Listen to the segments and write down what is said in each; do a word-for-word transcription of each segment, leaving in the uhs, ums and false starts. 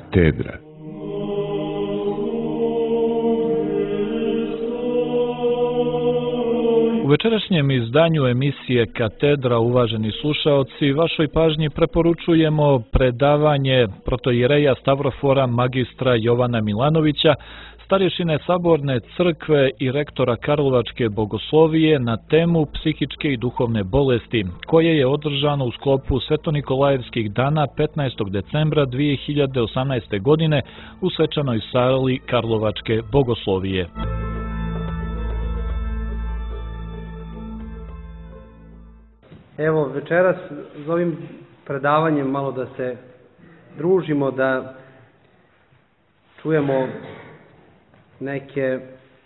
Katedra. U večerašnjem izdanju emisije Katedra, uvaženi slušaoci, vašoj pažnji preporučujemo predavanje protoijereja Stavrofora magistra Jovana Milanovića, starješine Saborne crkve i rektora Karlovačke bogoslovije na temu psihičke i duhovne bolesti, koje je održano u sklopu Svetonikolajevskih dana petnaestog decembra dvije hiljade osamnaeste. godine u svečanoj sali Karlovačke bogoslovije. Evo, večeras s ovim predavanjem malo da se družimo, da čujemo neke,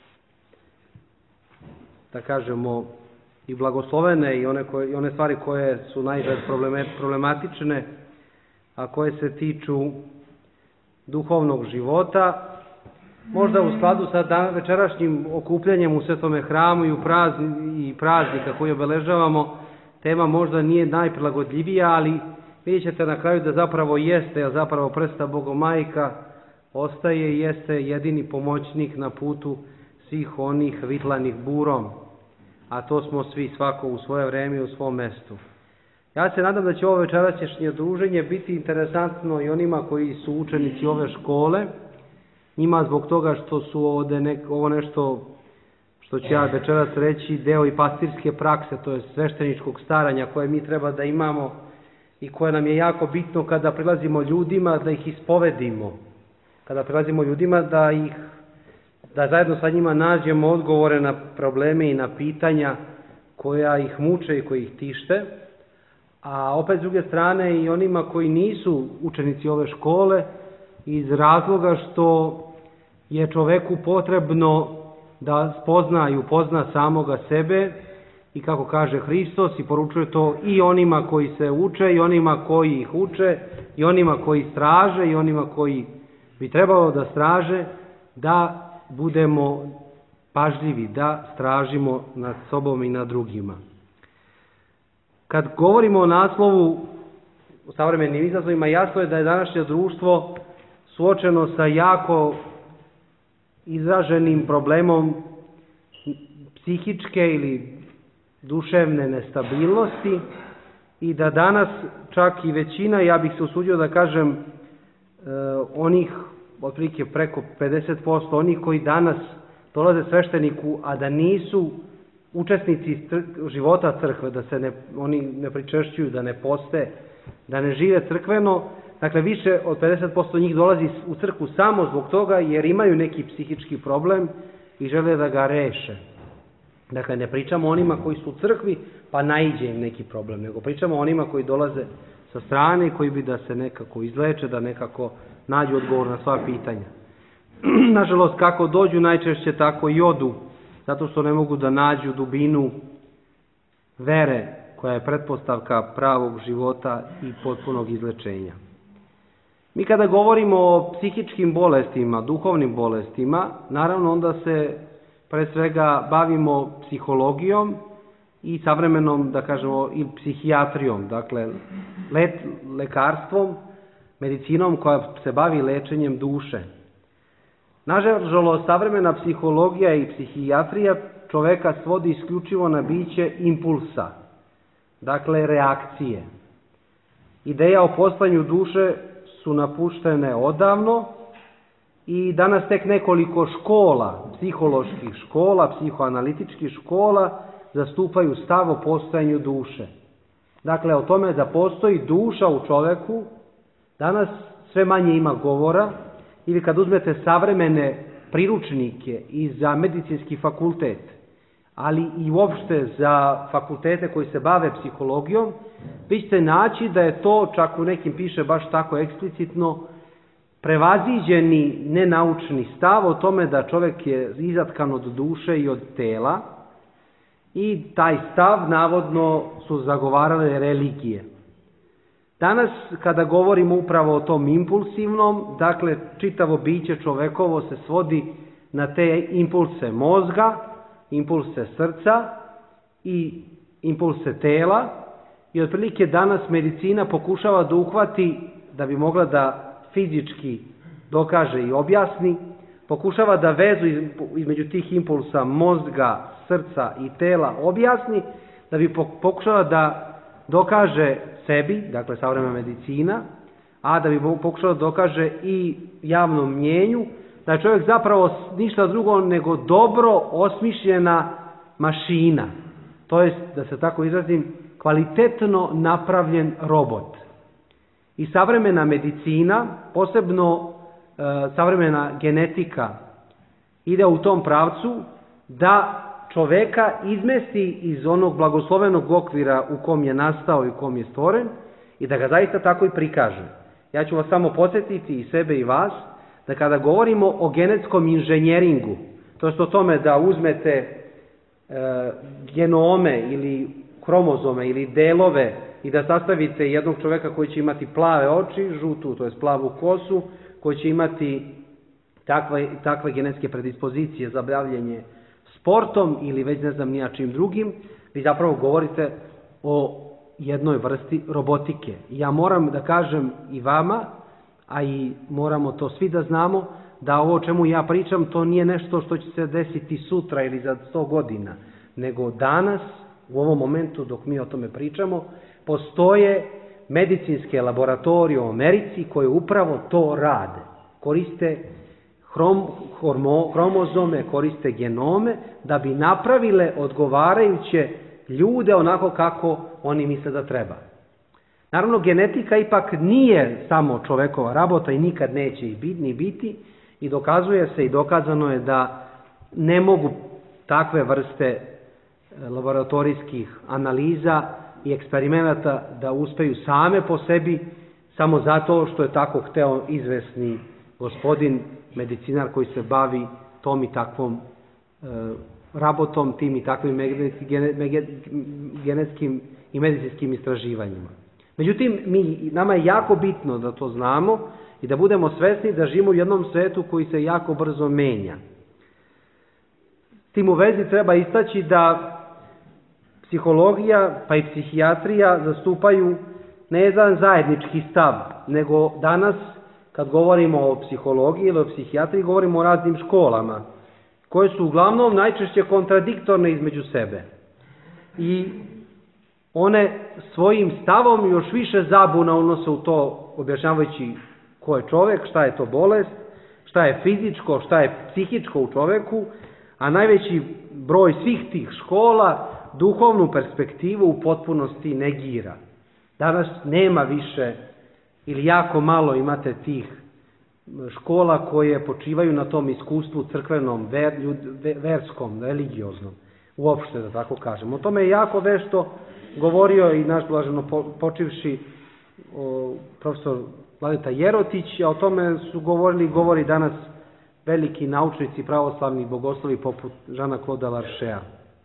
da kažemo, i blagoslovene i one, koje, i one stvari koje su najčešće problematične, a koje se tiču duhovnog života. Možda u skladu sa dan, večerašnjim okupljanjem u Svetome hramu i, u prazni, i praznika koji obeležavamo, tema možda nije najprilagodljivija, ali vidjet ćete na kraju da zapravo jeste, a zapravo Presveta Bogomajka ostaje i jeste jedini pomoćnik na putu svih onih vitlanih burom, a to smo svi, svako u svoje vreme i u svom mestu. Ja se nadam da će ovo večerašnje druženje biti interesantno i onima koji su učenici ove škole, njima zbog toga što su ovde nek, ovo nešto što ću ja večeras reći, deo i pastirske prakse, to je svešteničkog staranja koje mi treba da imamo i koje nam je jako bitno kada prilazimo ljudima da ih ispovedimo. Kada prilazimo ljudima da ih, da zajedno sa njima nađemo odgovore na probleme i na pitanja koja ih muče i koji ih tište. A opet s druge strane i onima koji nisu učenici ove škole iz razloga što je čoveku potrebno da spozna i upozna samoga sebe i kako kaže Hristos i poručuje to i onima koji se uče i onima koji ih uče i onima koji straže i onima koji bi trebalo da straže, da budemo pažljivi, da stražimo nad sobom i nad drugima. Kad govorimo o naslovu o savremenim izazovima, jasno je da je današnje društvo suočeno sa jako izraženim problemom psihičke ili duševne nestabilnosti i da danas čak i većina, ja bih se usudio da kažem, e, onih, otprilike preko pedeset posto onih koji danas dolaze svešteniku, a da nisu učesnici života crkve, da se ne, oni ne pričešćuju, da ne poste, da ne žive crkveno. Dakle, više od pedeset posto njih dolazi u crkvu samo zbog toga jer imaju neki psihički problem i žele da ga reše. Dakle, ne pričamo o onima koji su u crkvi pa naiđe im neki problem, nego pričamo o onima koji dolaze sa strane i koji bi da se nekako izleče, da nekako nađu odgovor na sva pitanja. Nažalost, kako dođu najčešće tako i odu, zato što ne mogu da nađu dubinu vere koja je pretpostavka pravog života i potpunog izlečenja. Mi kada govorimo o psihičkim bolestima, duhovnim bolestima, naravno onda se pre svega bavimo psihologijom i savremenom, da kažemo, i psihijatrijom, dakle let, lekarstvom, medicinom koja se bavi lečenjem duše. Nažalost, savremena psihologija i psihijatrija čoveka svodi isključivo na biće impulsa, dakle reakcije. Ideja o postojanju duše su napuštene odavno i danas tek nekoliko škola, psiholoških škola, psihoanalitičkih škola zastupaju stav o postojanju duše. Dakle, o tome da postoji duša u čoveku, danas sve manje ima govora, ili kad uzmete savremene priručnike i za medicinski fakultet, ali i uopšte za fakultete koji se bave psihologijom, vi ćete naći da je to, čak u nekim piše baš tako eksplicitno, prevaziđeni nenaučni stav o tome da čovjek je izatkan od duše i od tela i taj stav navodno su zagovarale religije. Danas, kada govorimo upravo o tom impulsivnom, dakle, čitavo biće čovekovo se svodi na te impulse mozga, impulse srca i impulse tela i otprilike danas medicina pokušava da uhvati, da bi mogla da fizički dokaže i objasni, pokušava da vezu između tih impulsa mozga, srca i tela objasni, da bi pokušala da dokaže sebi, dakle savremena medicina, a da bi pokušala da dokaže i javnom mnjenju, da je čovjek zapravo ništa drugo nego dobro osmišljena mašina, to jest, da se tako izrazim, kvalitetno napravljen robot. I savremena medicina, posebno e, savremena genetika, ide u tom pravcu da čoveka izmesti iz onog blagoslovenog okvira u kom je nastao i u kom je stvoren i da ga zaista tako i prikaže. Ja ću vas samo podsjetiti, i sebe i vas, da kada govorimo o genetskom inženjeringu, to je o tome da uzmete e, genome ili kromozome ili delove i da sastavite jednog čoveka koji će imati plave oči, žutu, to je plavu kosu, koji će imati takve, takve genetske predispozicije za bavljenje sportom ili već ne znam ni ja čim drugim, vi zapravo govorite o jednoj vrsti robotike. Ja moram da kažem i vama, a i moramo to svi da znamo, da ovo o čemu ja pričam, to nije nešto što će se desiti sutra ili za sto godina, nego danas, u ovom momentu dok mi o tome pričamo, postoje medicinske laboratorije u Americi koje upravo to rade. Koriste hrom, hormo, hromozome, koriste genome da bi napravile odgovarajuće ljude onako kako oni misle da treba. Naravno, genetika ipak nije samo čovekova rabota i nikad neće i biti, ni biti, i dokazuje se i dokazano je da ne mogu takve vrste laboratorijskih analiza i eksperimenata da uspeju same po sebi samo zato što je tako hteo izvesni gospodin medicinar koji se bavi tom i takvom e, rabotom, tim i takvim genetskim i medicinskim istraživanjima. Međutim, mi, nama je jako bitno da to znamo i da budemo svesni da živimo u jednom svetu koji se jako brzo menja. Tim u vezi treba istaći da psihologija pa i psihijatrija zastupaju ne jedan zajednički stav, nego danas kad govorimo o psihologiji ili o psihijatriji govorimo o raznim školama koje su uglavnom najčešće kontradiktorne između sebe. I one svojim stavom još više zabuna unose u to, objašnjavajući ko je čovjek, šta je to bolest, šta je fizičko, šta je psihičko u čoveku, a najveći broj svih tih škola duhovnu perspektivu u potpunosti negira. Danas nema više ili jako malo imate tih škola koje počivaju na tom iskustvu crkvenom, ver, ljud, verskom, religioznom, uopšte da tako kažem. O tome je jako vešto govorio i naš blaženo počivši o, profesor Vladeta Jerotić, a o tome su govorili i govori danas veliki naučnici, pravoslavni bogoslovi poput Žana Kloda Laršea.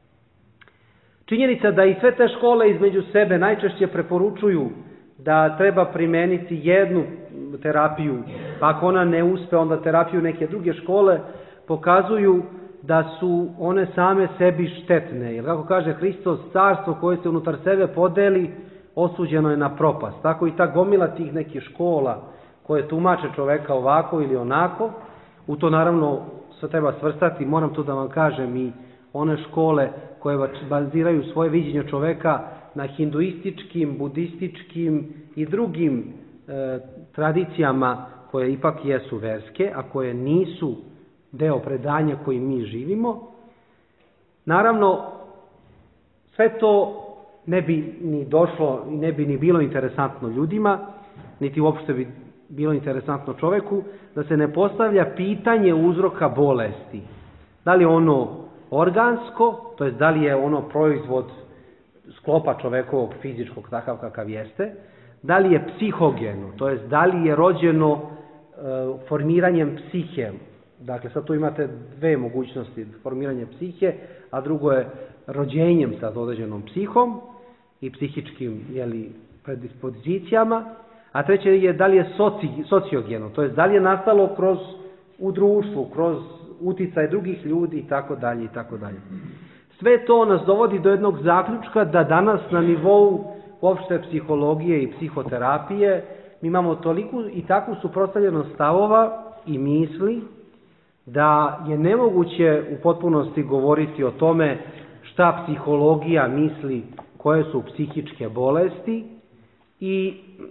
Činjenica da i sve te škole između sebe najčešće preporučuju da treba primeniti jednu terapiju, pa ako ona ne uspe, onda terapiju neke druge škole, pokazuju da su one same sebi štetne. Jer kako kaže Hristos, carstvo koje se unutar sebe podeli, osuđeno je na propast. Tako i ta gomila tih nekih škola koje tumače čoveka ovako ili onako, u to naravno se treba svrstati, moram to da vam kažem, i one škole koje baziraju svoje viđenje čoveka na hinduističkim, budističkim i drugim e, tradicijama koje ipak jesu verske, a koje nisu deo predanja koji mi živimo. Naravno, sve to ne bi ni došlo i ne bi ni bilo interesantno ljudima, niti uopšte bi bilo interesantno čoveku, da se ne postavlja pitanje uzroka bolesti. Da li je ono organsko, to je da li je ono proizvod sklopa čovekovog fizičkog takav kakav jeste, da li je psihogeno, to je da li je rođeno e, formiranjem psihe. Dakle, sad tu imate dve mogućnosti, formiranje psihe, a drugo je rođenjem sa određenom psihom i psihičkim jeli, predispozicijama, a treće je da li je soci, sociogeno, to je da li je nastalo kroz, u društvu, kroz uticaj drugih ljudi i tako dalje i tako dalje. Sve to nas dovodi do jednog zaključka da danas na nivou uopšte psihologije i psihoterapije mi imamo toliku i takvu suprotstavljenost stavova i misli da je nemoguće u potpunosti govoriti o tome šta psihologija misli, koje su psihičke bolesti i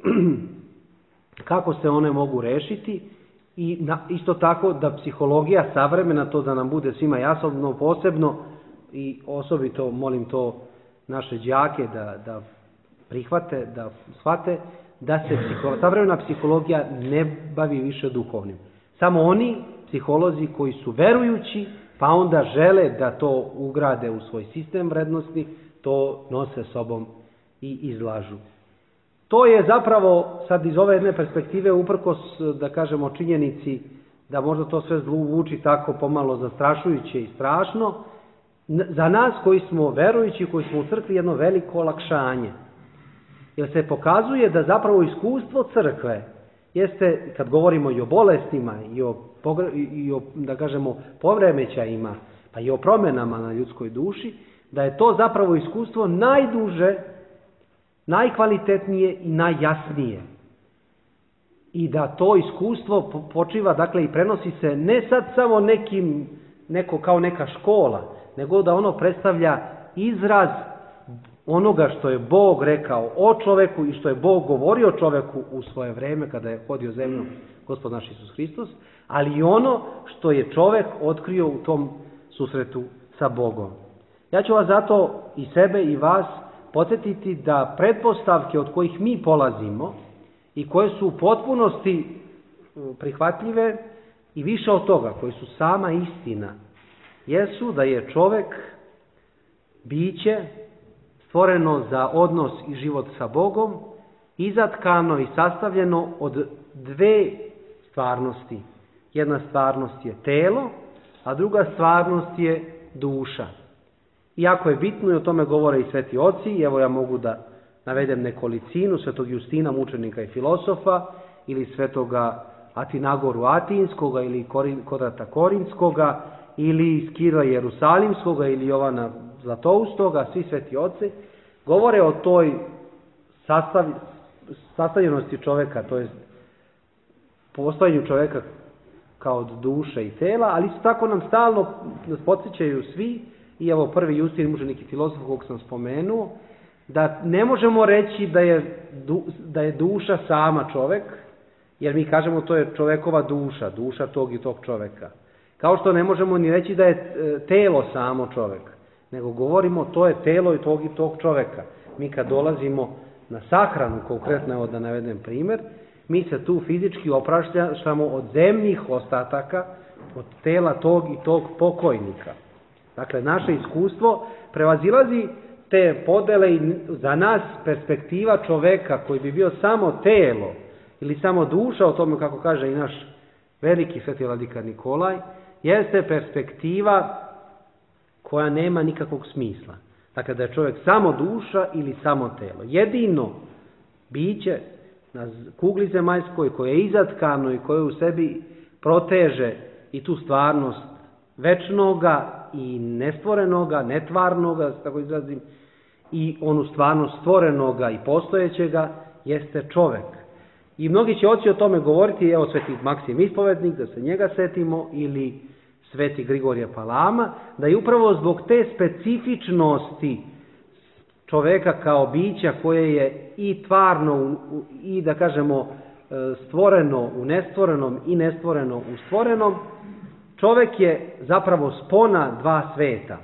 kako se one mogu rešiti. I na, isto tako da psihologija savremena, to da nam bude svima jasno, posebno i osobito molim to naše đake da, da prihvate, da shvate, da se psiho, savremena psihologija ne bavi više duhovnim. Samo oni psiholozi koji su verujući, pa onda žele da to ugrade u svoj sistem vrednosti, to nose sobom i izlažu. To je zapravo, sad iz ove jedne perspektive, uprkos, da kažemo, činjenici da možda to sve zvuči tako pomalo zastrašujuće i strašno, za nas koji smo verujući, koji smo u crkvi, jedno veliko olakšanje. Jer se pokazuje da zapravo iskustvo crkve jeste, kad govorimo i o bolestima, i o, i o da kažemo, povremećajima, pa i o promjenama na ljudskoj duši, da je to zapravo iskustvo najduže, najkvalitetnije i najjasnije. I da to iskustvo počiva, dakle, i prenosi se ne sad samo nekim, neko kao neka škola, nego da ono predstavlja izraz onoga što je Bog rekao o čoveku i što je Bog govorio o čoveku u svoje vreme kada je hodio zemljom Gospod naš Isus Hristos, ali i ono što je čovek otkrio u tom susretu sa Bogom. Ja ću vas zato i sebe i vas podsjetiti da pretpostavke od kojih mi polazimo i koje su u potpunosti prihvatljive i više od toga, koje su sama istina, jesu da je čovek biće stvoreno za odnos i život sa Bogom, izatkano i sastavljeno od dve stvarnosti. Jedna stvarnost je telo, a druga stvarnost je duša. Iako je bitno, i o tome govore i sveti oci, evo ja mogu da navedem nekolicinu, svetog Justina, mučenika i filosofa, ili svetoga Atinagoru Atinskoga, ili Kodrata Korinskoga, ili Skira Jerusalimskoga, ili Jovana Zlatoustoga, svi sveti oci, govore o toj sastav, sastavljenosti čoveka, to je postojanju čoveka kao od duše i tela, ali isto tako nam stalno nas podsjećaju svi, i evo prvi Justin, mučenik i filosof kog sam spomenuo, da ne možemo reći da je, da je duša sama čovek, jer mi kažemo to je čovekova duša, duša tog i tog čoveka. Kao što ne možemo ni reći da je telo samo čovek, nego govorimo to je telo i tog i tog čoveka. Mi kad dolazimo na sahranu, konkretno evo da navedem primjer, mi se tu fizički opraštamo od zemnih ostataka, od tela tog i tog pokojnika. Dakle, naše iskustvo prevazilazi te podele i za nas perspektiva čoveka koji bi bio samo telo ili samo duša, o tome kako kaže i naš veliki sveti vladika Nikolaj, jeste perspektiva koja nema nikakvog smisla. Dakle, da je čovjek samo duša ili samo telo. Jedino biće na kugli zemaljskoj koje je izatkano i koje u sebi proteže i tu stvarnost večnoga i nestvorenoga, netvarnoga, tako izrazim, i onu stvarnost stvorenoga i postojećega, jeste čovek. I mnogi će oci o tome govoriti, evo sveti Maksim Ispovednik, da se njega setimo, ili sveti Grigorije Palama, da je upravo zbog te specifičnosti čoveka kao bića koje je i tvarno i da kažemo stvoreno u nestvorenom i nestvoreno u stvorenom, čovek je zapravo spona dva sveta.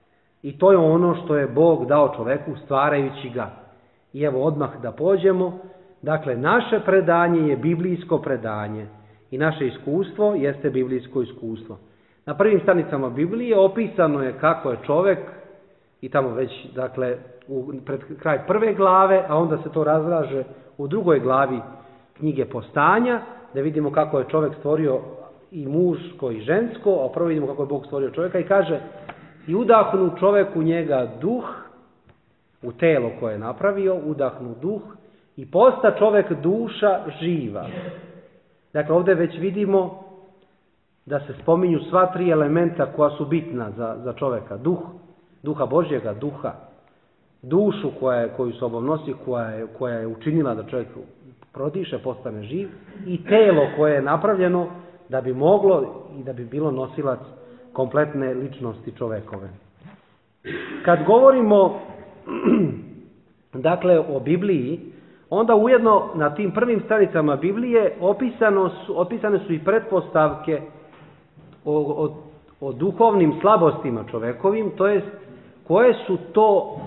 I to je ono što je Bog dao čoveku stvarajući ga. I evo odmah da pođemo. Dakle, naše predanje je biblijsko predanje i naše iskustvo jeste biblijsko iskustvo. Na prvim stranicama Biblije opisano je kako je čovek, i tamo već, dakle, u, pred kraj prve glave, a onda se to razraže u drugoj glavi knjige Postanja, da vidimo kako je čovek stvorio i muško i žensko, a prvo vidimo kako je Bog stvorio čovjeka i kaže i udahnu čoveku njega duh, u telo koje je napravio, udahnu duh i posta čovek duša živa. Dakle, ovdje već vidimo da se spominju sva tri elementa koja su bitna za, za čoveka. Duh, duha Božjega, duha, dušu koja je, koju sobom nosi, koja je, koja je učinila da čovjek prodiše, postane živ, i telo koje je napravljeno da bi moglo i da bi bilo nosilac kompletne ličnosti čovekove. Kad govorimo dakle o Bibliji, onda ujedno na tim prvim stranicama Biblije opisano su, opisane su i pretpostavke o, o, o duhovnim slabostima čovekovim, to jest koje su to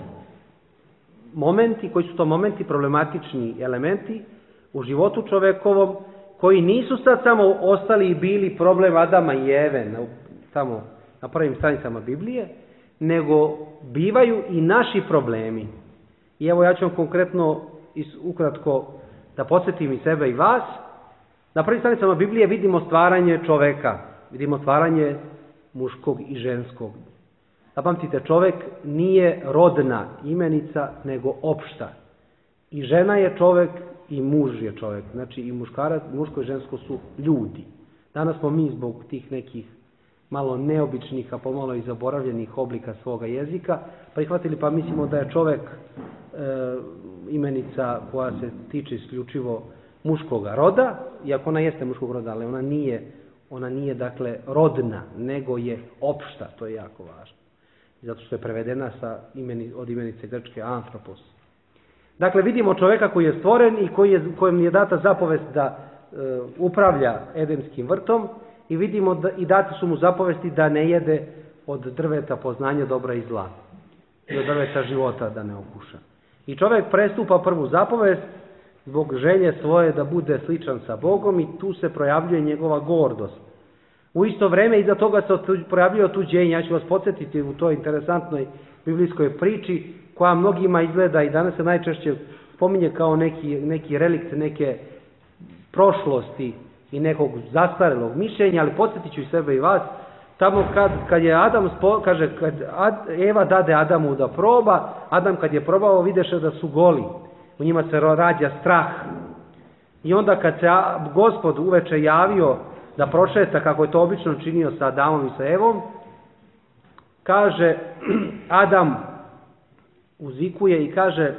momenti, koji su to momenti problematični elementi u životu čovekovom, koji nisu sad samo ostali i bili problem Adama i Eve na, tamo na prvim stranicama Biblije, nego bivaju i naši problemi. I evo ja ću vam konkretno ukratko da podsjetim i sebe i vas. Na prvim stranicama Biblije vidimo stvaranje čoveka, vidimo stvaranje muškog i ženskog. Zapamtite, čovek nije rodna imenica, nego opšta. I žena je čovek i muž je čovek. Znači i muškarac, muško i žensko su ljudi. Danas smo mi zbog tih nekih malo neobičnih, a pomalo i zaboravljenih oblika svoga jezika prihvatili, pa mislimo da je čovek e, imenica koja se tiče isključivo muškoga roda, iako ona jeste muškog roda, ali ona nije, ona nije dakle rodna, nego je opšta, to je jako važno. Zato što je prevedena sa imeni, od imenice grčke antropos. Dakle, vidimo čoveka koji je stvoren i koji je, kojem je data zapovest da e, upravlja Edenskim vrtom, i vidimo da i dati su mu zapovesti da ne jede od drveta poznanja dobra i zla, i od drveta života da ne okuša. I čovjek prestupa prvu zapovest zbog želje svoje da bude sličan sa Bogom, i tu se projavljuje njegova gordost. U isto vrijeme iza toga se projavljuje otuđenje. Ja ću vas podsjetiti u toj interesantnoj biblijskoj priči koja mnogima izgleda i danas se najčešće spominje kao neki, neki relikt neke prošlosti i nekog zastarelog mišljenja, ali podsjetit ću i sebe i vas. Tamo kad, kad je Adam, spo, kaže, kad Ad, Eva dade Adamu da proba, Adam kad je probao videše da su goli. U njima se rađa strah. I onda kad se Gospod uveče javio da prošeta, kako je to obično činio sa Adamom i sa Evom, kaže, Adam uzikuje i kaže,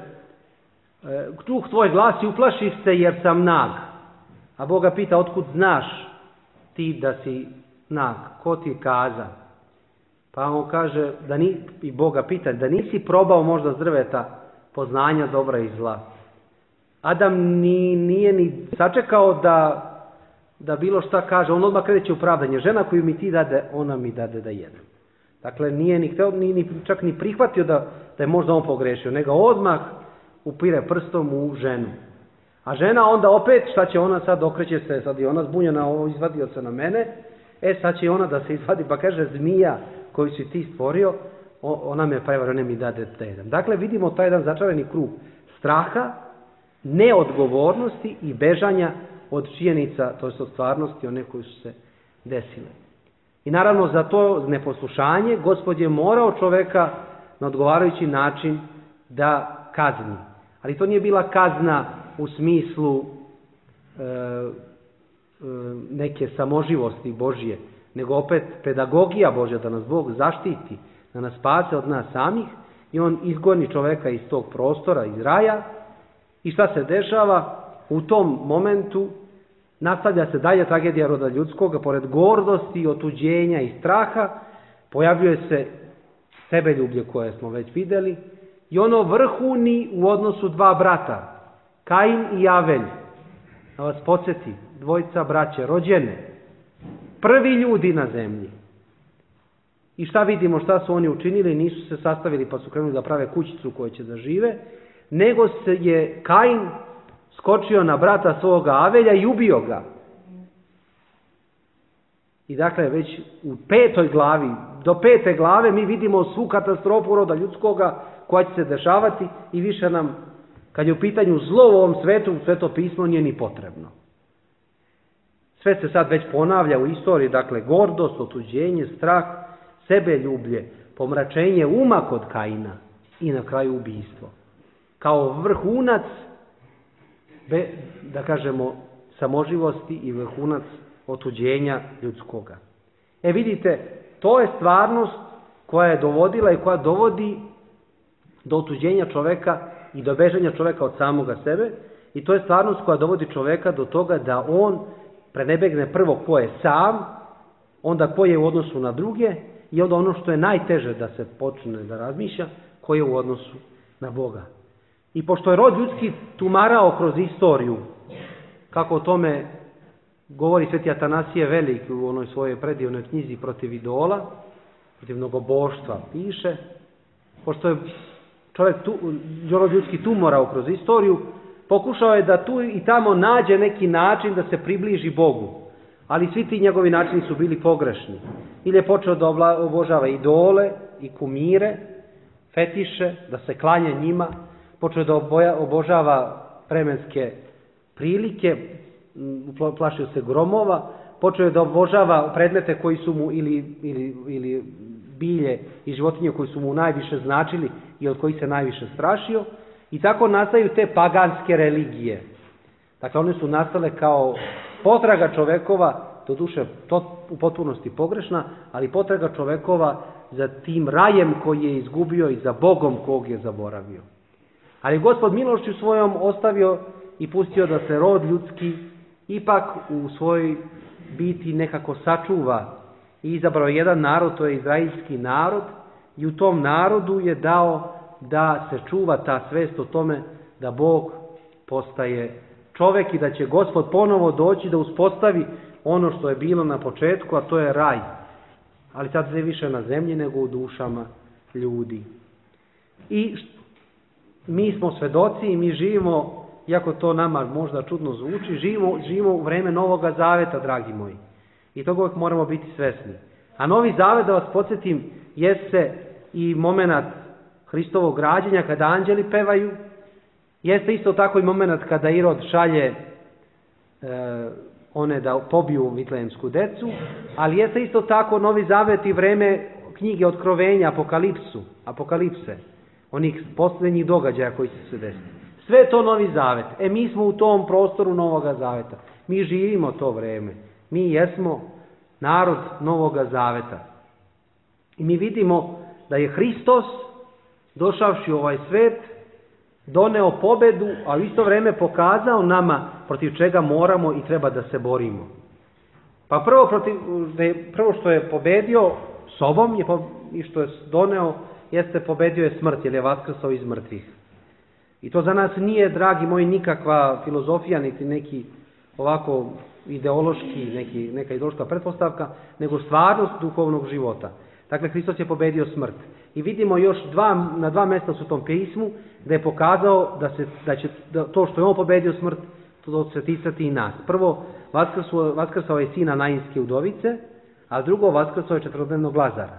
čuh tvoj glas i uplaših se jer sam nag. A Boga pita, otkud znaš ti da si nag? Ko ti kaza? Pa on kaže, da ni, i Boga pita, da nisi probao možda s drveta poznanja dobra i zla. Adam ni, nije ni sačekao da, da bilo šta kaže, on odmah kreće u pravdanje. Žena koju mi ti dade, ona mi dade da jedem. Dakle, nije ni, hteo, ni, ni čak ni prihvatio da, da je možda on pogrešio, nego odmah upire prstom u ženu. A žena onda opet, šta će ona sad, okreće se, sad i ona zbunjena, ovo izvadio se na mene, e sad će ona da se izvadi, pa kaže, zmija koju si ti stvorio, ona me prevario, ona mi dade da jedem. Dakle, vidimo taj jedan začarani krug straha, neodgovornosti i bežanja od činjenica, to je od stvarnosti, one koje su se desile. I naravno za to neposlušanje Gospod je morao čoveka na odgovarajući način da kazni. Ali to nije bila kazna u smislu e, e, neke samoživosti Božje, nego opet pedagogija Božja da nas Bog zaštiti, da nas spase od nas samih, i on izgoni čoveka iz tog prostora, iz raja. I šta se dešava? U tom momentu nastavlja se dalje tragedija roda ljudskoga, pored gordosti, otuđenja i straha, pojavljuje se sebeljublje koje smo već vidjeli, i ono vrhuni u odnosu dva brata, Kain i Avelj. Da vas podsjeti, dvojica braće, rođene, prvi ljudi na zemlji. I šta vidimo, šta su oni učinili? Nisu se sastavili pa su krenuli da prave kućicu u kojoj će da žive, nego se je Kain skočio na brata svoga Avelja i ubio ga. I dakle, već u petoj glavi, do pete glave mi vidimo svu katastrofu roda ljudskoga koja će se dešavati, i više nam, kad je u pitanju zlo u ovom svetu, Sveto pismo nije ni potrebno. Sve se sad već ponavlja u istoriji, dakle, gordost, otuđenje, strah, sebeljublje, pomračenje uma kod Kaina i na kraju ubijstvo. Kao vrhunac, da kažemo, samoživosti i vrhunac otuđenja ljudskoga. E vidite, to je stvarnost koja je dovodila i koja dovodi do otuđenja čoveka i do bežanja čoveka od samoga sebe. I to je stvarnost koja dovodi čoveka do toga da on prenebegne prvo ko je sam, onda ko je u odnosu na druge i onda ono što je najteže da se počne da razmišlja, ko je u odnosu na Boga. I pošto je rod ljudski tumarao kroz istoriju, kako o tome govori sveti Atanasije Veliki u onoj svojoj predivnoj knjizi Protiv idola, protiv mnogoboštva piše, pošto je čovjek tu, rod ljudski tumorao kroz istoriju, pokušao je da tu i tamo nađe neki način da se približi Bogu. Ali svi ti njegovi načini su bili pogrešni. Ili je počeo da obožava idole i kumire, fetiše, da se klanja njima, počeo da obožava vremenske prilike, plašio se gromova, počeo da obožava predmete koji su mu ili, ili, ili bilje i životinje koji su mu najviše značili i od kojih se najviše strašio. I tako nastaju te paganske religije. Dakle, one su nastale kao potraga čovekova, do duše to u potpunosti pogrešna, ali potraga čovekova za tim rajem koji je izgubio i za Bogom kog je zaboravio. Ali Gospod milošću svojom ostavio i pustio da se rod ljudski ipak u svojoj biti nekako sačuva i izabrao jedan narod, to je izraelski narod, i u tom narodu je dao da se čuva ta svest o tome da Bog postaje čovek i da će Gospod ponovo doći da uspostavi ono što je bilo na početku, a to je raj. Ali sad ne više na zemlji nego u dušama ljudi. I mi smo svedoci i mi živimo, iako to nama možda čudno zvuči, živimo, živimo u vreme Novoga Zaveta, dragi moji. I toga uvijek moramo biti svesni. A Novi Zavet, da vas podsjetim, jeste i moment Hristovog rađenja kada anđeli pevaju, jeste isto tako i moment kada Irod šalje e, one da pobiju vitlejemsku decu, ali jeste isto tako Novi Zavet i vreme knjige Otkrovenja, Apokalipsu, Apokalipse, onih posljednjih događaja koji će se desiti. Sve je to Novi Zavet. E mi smo u tom prostoru Novoga Zaveta. Mi živimo to vreme. Mi jesmo narod Novoga Zaveta. I mi vidimo da je Hristos, došavši u ovaj svet, doneo pobedu, a u isto vreme pokazao nama protiv čega moramo i treba da se borimo. Pa prvo, protiv, prvo što je pobedio sobom je, i što je doneo, jeste pobedio je smrt, jer je vaskrsao iz mrtvih. I to za nas nije, dragi moji, nikakva filozofija, niti neki ovako ideološki, neki, neka ideološka pretpostavka, nego stvarnost duhovnog života. Dakle, Hristos je pobedio smrt. I vidimo još dva, na dva mjesta u tom pismu da je pokazao da, se, da će da to što je on pobedio smrt, to se ticati i nas. Prvo, vaskrsao, vaskrsao je sina Nainske udovice, a drugo, vaskrsao je četvrodnevnog Lazara.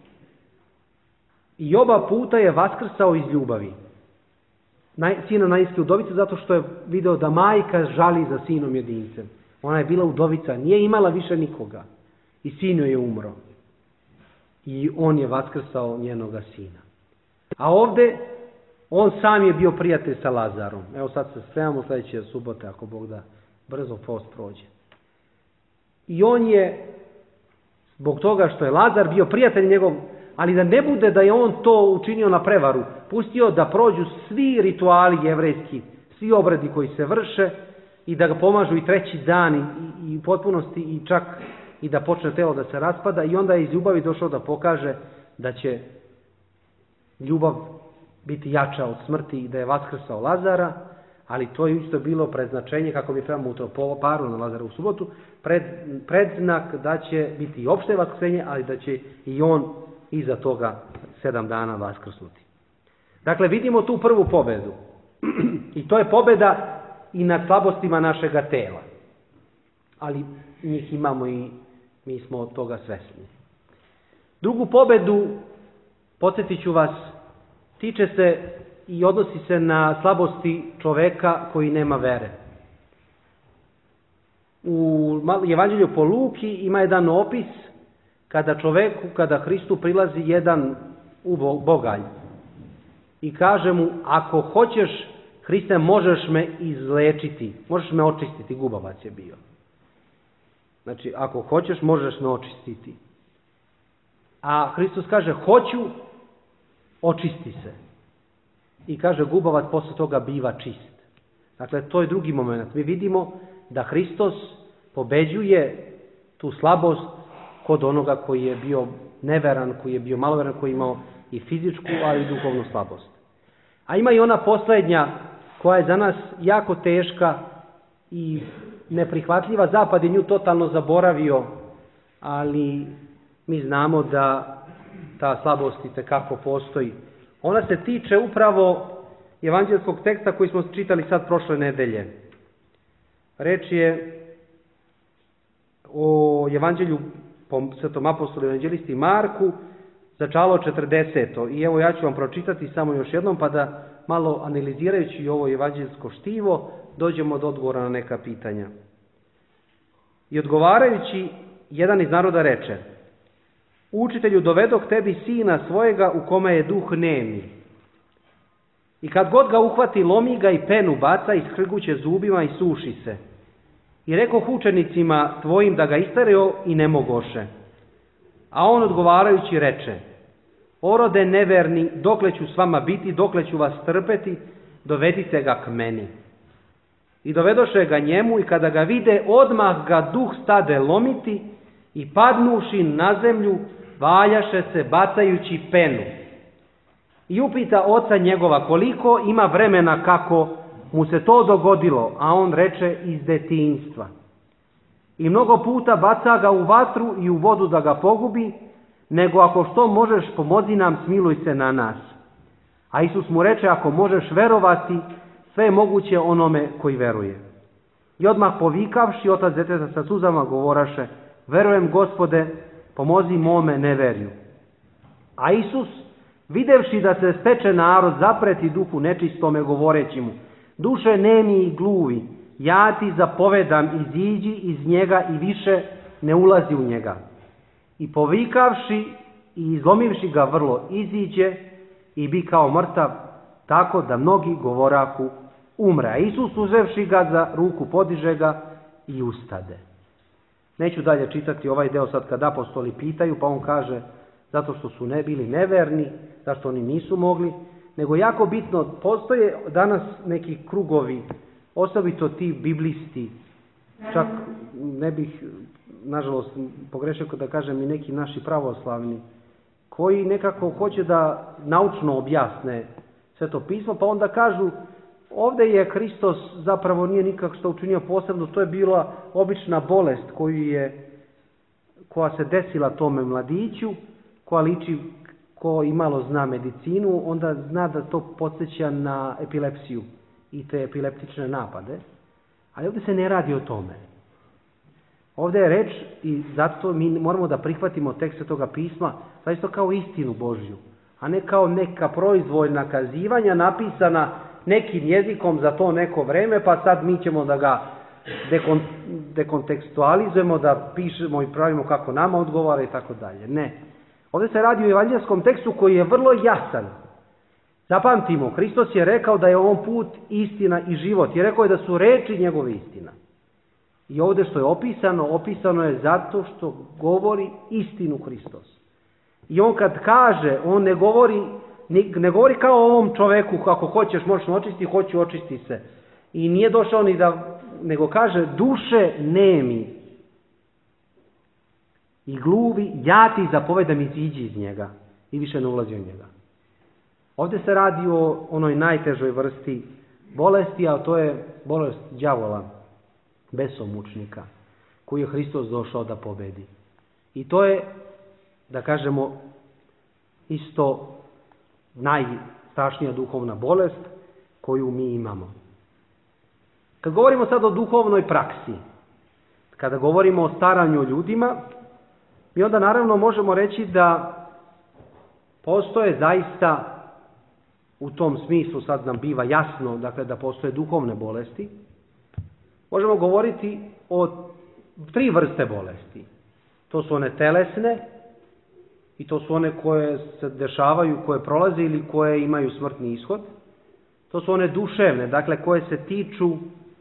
I oba puta je vaskrsao iz ljubavi. Naj, sina Nainske udovice zato što je video da majka žali za sinom jedincem. Ona je bila udovica, nije imala više nikoga. I sin joj je umro. I on je vaskrsao njenoga sina. A ovdje on sam je bio prijatelj sa Lazarom. Evo sad se spremamo sljedeće subote, ako Bog da brzo post prođe. I on je, zbog toga što je Lazar bio prijatelj njegov, ali da ne bude da je on to učinio na prevaru, pustio da prođu svi rituali jevrejski, svi obredi koji se vrše i da ga pomažu i treći dan i, i, i u potpunosti i čak i da počne telo da se raspada, i onda je iz ljubavi došao da pokaže da će ljubav biti jača od smrti i da je vaskrsao Lazara, ali to je isto bilo predznačenje, kako mi trebamo u to paru na Lazara u subotu, pred, predznak da će biti i opšte vaskrsenje, ali da će i on iza toga sedam dana vaskrsnuti. Dakle, vidimo tu prvu pobedu. I to je pobeda i nad slabostima našega tela. Ali njih imamo i mi smo od toga svesni. Drugu pobedu, podsjetit ću vas, tiče se i odnosi se na slabosti čoveka koji nema vere. U Evanđelju po Luki ima jedan opis kada čoveku, kada Hristu prilazi jedan bogalj i kaže mu: ako hoćeš, Hriste, možeš me izlečiti, možeš me očistiti, gubavac je bio. Znači, ako hoćeš, možeš me očistiti. A Hristos kaže: hoću, očisti se. I kaže, gubavac posle toga biva čist. Dakle, to je drugi moment. Mi vidimo da Hristos pobeđuje tu slabost kod onoga koji je bio neveran, koji je bio maloveran, koji je imao i fizičku, ali i duhovnu slabost. A ima i ona posljednja koja je za nas jako teška i neprihvatljiva. Zapad je nju totalno zaboravio, ali mi znamo da ta slabost itekako postoji. Ona se tiče upravo evanđelskog teksta koji smo čitali sad prošle nedelje. Reč je o evanđelju po svetom apostolu evanđelisti Marku, začalo četrdeseto. I evo ja ću vam pročitati samo još jednom, pa da malo analizirajući ovo evanđelsko štivo, dođemo do odgovora na neka pitanja. I odgovarajući, jedan iz naroda reče: Učitelju, dovedoh tebi sina svojega u kome je duh nemi. I kad god ga uhvati, lomi ga i penu baca, iskrguće zubima i suši se. I rekoh učenicima tvojim da ga istereo i ne mogoše. A on odgovarajući reče: Orode neverni, dokle ću s vama biti, dokle ću vas trpeti, dovedite ga k meni. I dovedoše ga njemu, i kada ga vide, odmah ga duh stade lomiti i padnuši na zemlju, valjaše se bacajući penu. I upita oca njegova koliko ima vremena kako mu se to dogodilo, a on reče: iz detinjstva. I mnogo puta baca ga u vatru i u vodu da ga pogubi, nego ako što možeš, pomozi nam, smiluj se na nas. A Isus mu reče: ako možeš verovati, sve je moguće onome koji veruje. I odmah povikavši, otac deteta sa suzama govoraše: verujem, Gospode, pomozi mome neverju. A Isus, videvši da se steče narod, zapreti duhu nečistome, govoreći mu: duše nemi i gluvi, ja ti zapovedam, iziđi iz njega i više ne ulazi u njega. I povikavši i izlomivši ga vrlo, iziđe i bi kao mrtav, tako da mnogi govoraku: umre. A Isus, uzevši ga za ruku, podiže ga i ustade. Neću dalje čitati ovaj deo sad kad apostoli pitaju, pa on kaže zato što su ne bili neverni, zašto oni nisu mogli, nego jako bitno, postoje danas neki krugovi, osobito ti biblisti, čak ne bih, nažalost, pogrešio da kažem i neki naši pravoslavni, koji nekako hoće da naučno objasne Sveto pismo, pa onda kažu: ovdje je Hristos zapravo nije nikak što učinio posebno, to je bila obična bolest koju je, koja se desila tome mladiću, koja liči, ko imalo zna medicinu, onda zna da to podsjeća na epilepsiju i te epileptične napade, ali ovdje se ne radi o tome. Ovdje je reč, i zato mi moramo da prihvatimo tekst toga pisma zaista kao istinu Božju, a ne kao neka proizvoljna kazivanja napisana nekim jezikom za to neko vreme, pa sad mi ćemo da ga dekon, dekontekstualizujemo, da pišemo i pravimo kako nama odgovara i tako dalje. Ne. Ovdje se radi o evanđelskom tekstu koji je vrlo jasan. Zapamtimo, Hristos je rekao da je on put, istina i život. I rekao je da su reči njegove istina. I ovdje što je opisano, opisano je zato što govori istinu Hristos. I on kad kaže, on ne govori, ne govori kao ovom čoveku, ako hoćeš možeš očisti, hoću očisti se. I nije došao ni da, nego kaže: duše nemi i gluvi, ja ti zapovedam, iziđi iz njega i više ne ulazi u njega. Ovdje se radi o onoj najtežoj vrsti bolesti, a to je bolest đavola, besomučnika, koju je Hristos došao da pobedi. I to je, da kažemo, isto najstrašnija duhovna bolest koju mi imamo. Kad govorimo sad o duhovnoj praksi, kada govorimo o staranju o ljudima, mi onda naravno možemo reći da postoje zaista, u tom smislu sad nam biva jasno, dakle da postoje duhovne bolesti. Možemo govoriti o tri vrste bolesti. To su one telesne, i to su one koje se dešavaju, koje prolaze ili koje imaju smrtni ishod. To su one duševne, dakle koje se tiču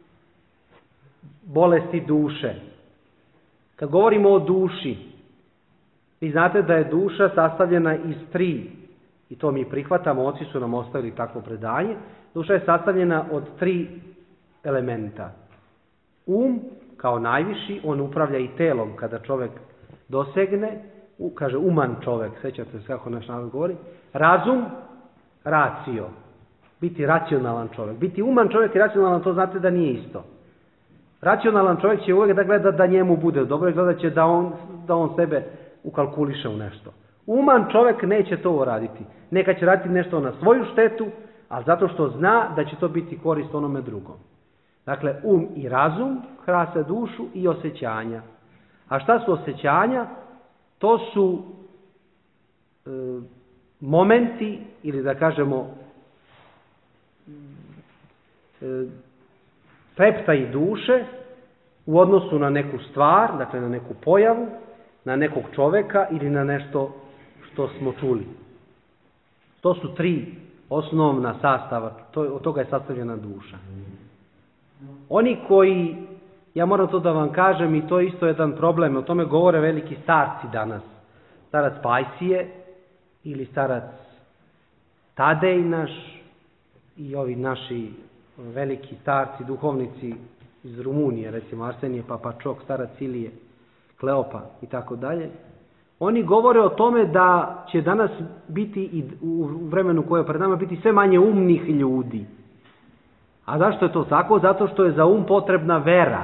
bolesti duše. Kad govorimo o duši, vi znate da je duša sastavljena iz tri, i to mi prihvatamo, oci su nam ostavili takvo predanje, duša je sastavljena od tri elementa. Um, kao najviši, on upravlja i telom kada čovjek dosegne, u, kaže uman čovjek, sjećate se kako naš narod govori, razum, racio, biti racionalan čovjek. Biti uman čovjek i racionalan, to znate da nije isto. Racionalan čovjek će uvijek da gleda da njemu bude dobro i gledat će da on, da on sebe ukalkuliše u nešto. Uman čovjek neće to uraditi. Neka će raditi nešto na svoju štetu, ali zato što zna da će to biti korist onome drugom. Dakle, um i razum krase dušu i osjećanja. A šta su osjećanja? To su e, momenti, ili da kažemo e, treptaji duše u odnosu na neku stvar, dakle na neku pojavu, na nekog čovjeka ili na nešto što smo čuli. To su tri osnovna sastava, to, od toga je sastavljena duša. Oni koji, ja moram to da vam kažem i to je isto jedan problem, o tome govore veliki starci danas. Starac Pajsije ili starac Tadej naš i ovi naši veliki starci, duhovnici iz Rumunije, recimo Arsenije Papačok, starac Ilije, Kleopa i tako dalje. Oni govore o tome da će danas biti i u vremenu koje je pred nama biti sve manje umnih ljudi. A zašto je to tako? Zato što je za um potrebna vera.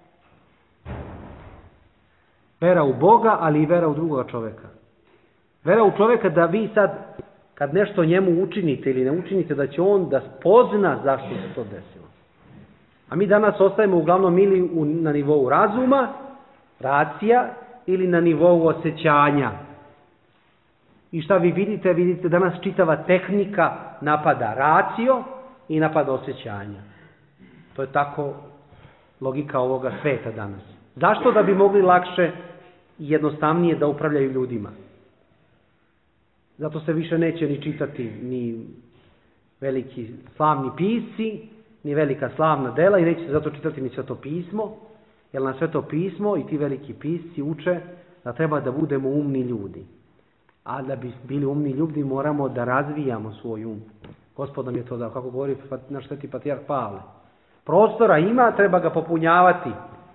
Vera u Boga, ali i vera u drugoga čovjeka. Vera u čovjeka da vi sad, kad nešto njemu učinite ili ne učinite, da će on da spozna zašto se to desilo. A mi danas ostajemo uglavnom ili u, na nivou razuma, racija, ili na nivou osjećanja. I šta vi vidite? Vidite danas čitava tehnika napada racio i napada osjećanja. To je tako logika ovoga sveta danas. Zašto? Da bi mogli lakše i jednostavnije da upravljaju ljudima. Zato se više neće ni čitati ni veliki slavni pisci, ni velika slavna dela i neće se zato čitati ni Sveto pismo, jer na Sveto pismo i ti veliki pisci uče da treba da budemo umni ljudi. A da bi bili umni ljudi moramo da razvijamo svoj um. Gospod nam je to dao, kako govori naš sveti patrijarh Pavle. Prostora ima, treba ga popunjavati.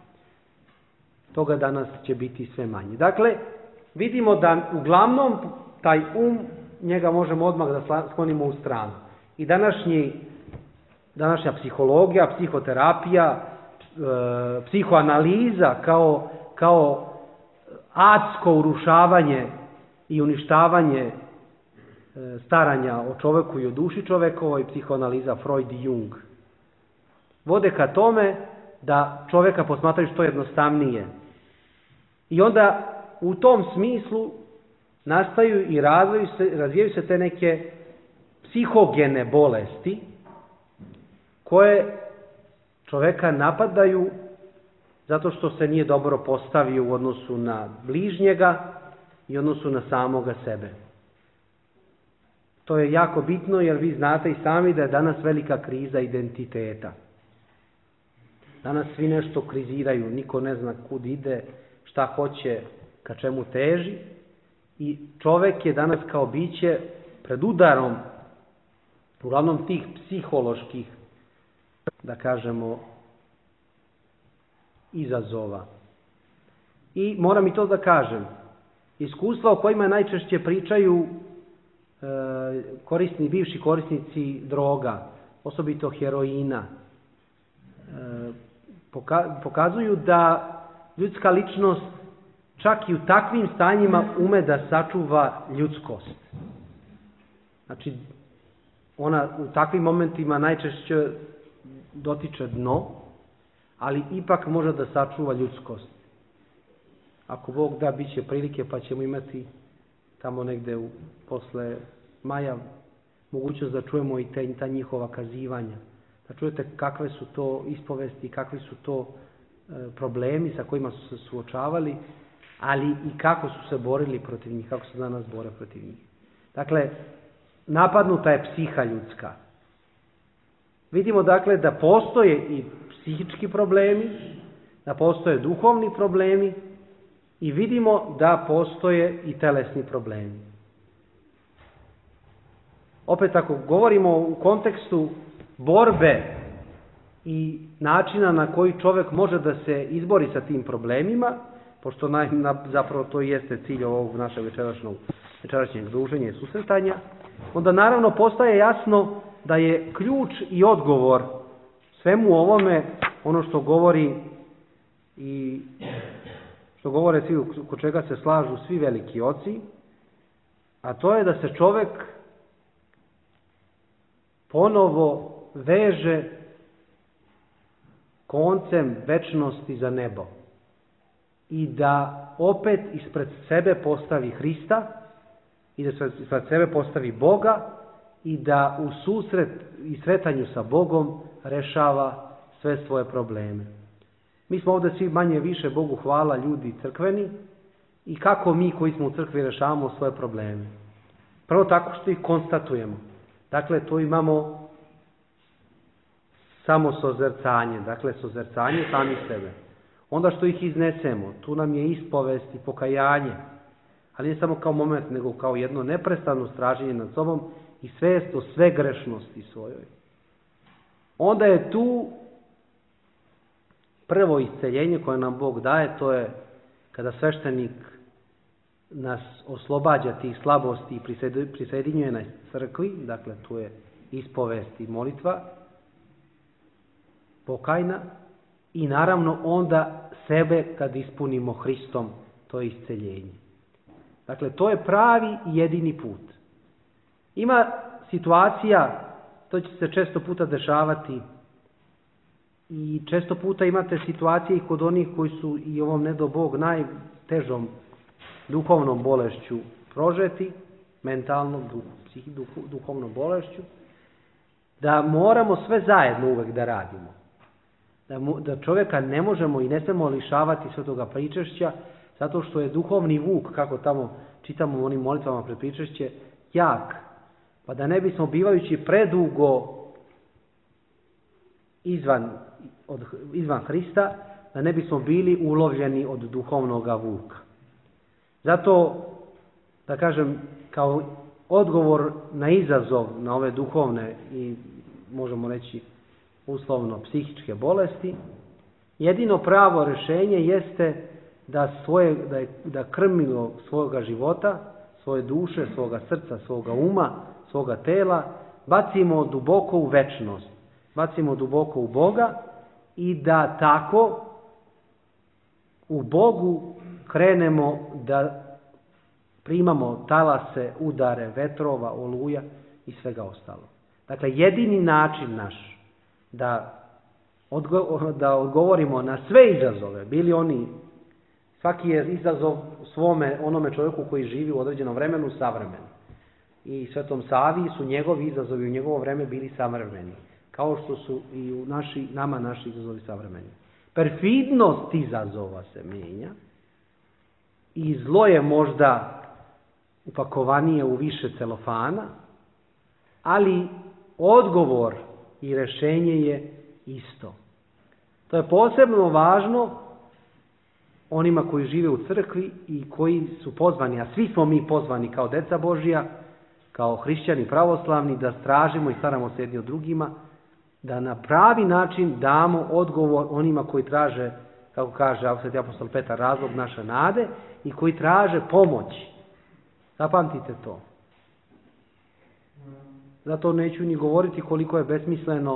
Toga danas će biti sve manje. Dakle, vidimo da uglavnom taj um, njega možemo odmah da sklonimo u stranu. I današnji, današnja psihologija, psihoterapija, e, psihoanaliza kao, kao adsko urušavanje i uništavanje e, staranja o čoveku i o duši čovekovoj, psihoanaliza Freud i Jung, vode ka tome da čoveka posmatraju što jednostavnije. I onda u tom smislu nastaju i razvijaju se, razvijaju se te neke psihogene bolesti koje čoveka napadaju zato što se nije dobro postavio u odnosu na bližnjega i u odnosu na samoga sebe. To je jako bitno jer vi znate i sami da je danas velika kriza identiteta. Danas svi nešto kriziraju, niko ne zna kud ide, šta hoće, ka čemu teži. I čovek je danas kao biće pred udarom uglavnom tih psiholoških, da kažemo, izazova. I moram i to da kažem, iskustva o kojima najčešće pričaju e, korisni, bivši korisnici droga, osobito heroina, e, poka, pokazuju da ljudska ličnost čak i u takvim stanjima ume da sačuva ljudskost. Znači, ona u takvim momentima najčešće dotiče dno, ali ipak može da sačuva ljudskost. Ako Bog da, bit će prilike pa ćemo imati tamo negde u, posle maja mogućnost da čujemo i te, ta njihova kazivanja. Da čujete kakve su to ispovesti, kakvi su to e, problemi sa kojima su se suočavali, ali i kako su se borili protiv njih, kako se danas bore protiv njih. Dakle, napadnuta je psiha ljudska. Vidimo dakle da postoje i psihički problemi, da postoje duhovni problemi i vidimo da postoje i telesni problemi. Opet ako govorimo u kontekstu borbe i načina na koji čovjek može da se izbori sa tim problemima, pošto naj, na, zapravo to jeste cilj ovog našeg večerašnjeg, večerašnjeg druženja i susretanja, onda naravno postaje jasno da je ključ i odgovor svemu ovome ono što govori i što govore svi, oko čega se slažu svi veliki oci, a to je da se čovjek ponovo veže koncem večnosti za nebo i da opet ispred sebe postavi Hrista i da ispred sebe postavi Boga i da u susret i sretanju sa Bogom rešava sve svoje probleme. Mi smo ovdje svi manje više, Bogu hvala, ljudi crkveni i kako mi koji smo u crkvi rešavamo svoje probleme. Prvo tako što ih konstatujemo. Dakle, tu imamo samo sozercanje, dakle sozercanje sami sebe. Onda što ih iznesemo, tu nam je ispovest i pokajanje, ali ne samo kao moment, nego kao jedno neprestano straženje nad sobom i svest o sve grešnosti svojoj. Onda je tu prvo isceljenje koje nam Bog daje, to je kada sveštenik nas oslobađa tih slabosti i prisjedinjuje nas crkvi, dakle tu je ispovest i molitva, pokajna, i naravno onda sebe kad ispunimo Hristom, to je isceljenje. Dakle, to je pravi i jedini put. Ima situacija, to će se često puta dešavati, i često puta imate situacije i kod onih koji su i ovom ne do Bog najtežom duhovnom bolešću prožeti, mentalnom, duh, duh, duhovnom bolešću, da moramo sve zajedno uvek da radimo. Da, mu, da čovjeka ne možemo i ne smemo lišavati svetoga pričešća, zato što je duhovni vuk, kako tamo čitamo u onim molitvama pred pričešće, jak. Pa da ne bismo bivajući predugo izvan, od, izvan Hrista, da ne bismo bili ulovljeni od duhovnog vuka. Zato, da kažem, kao odgovor na izazov na ove duhovne i možemo reći uslovno psihičke bolesti, jedino pravo rješenje jeste da, svoje, da, je, da krmilo svoga života, svoje duše, svoga srca, svoga uma, svoga tela, bacimo duboko u večnost, bacimo duboko u Boga i da tako u Bogu krenemo da primamo talase, udare, vetrova, oluja i svega ostalo. Dakle, jedini način naš da, odgo, da odgovorimo na sve izazove, bili oni, svaki je izazov svome onome čovjeku koji živi u određenom vremenu savremen. I Svetom Savi su njegovi izazovi u njegovo vreme bili savremeni, kao što su i u naši, nama naši izazovi savremeni. Perfidnost izazova se mijenja i zlo je možda upakovanije u više celofana, ali odgovor i rješenje je isto. To je posebno važno onima koji žive u crkvi i koji su pozvani, a svi smo mi pozvani kao deca Božja, kao hrišćani pravoslavni, da stražimo i staramo se jedni od drugima, da na pravi način damo odgovor onima koji traže, kako kaže sveti apostol Petar, razlog naše nade i koji traže pomoć. Zapamtite to. Zato neću ni govoriti koliko je besmisleno,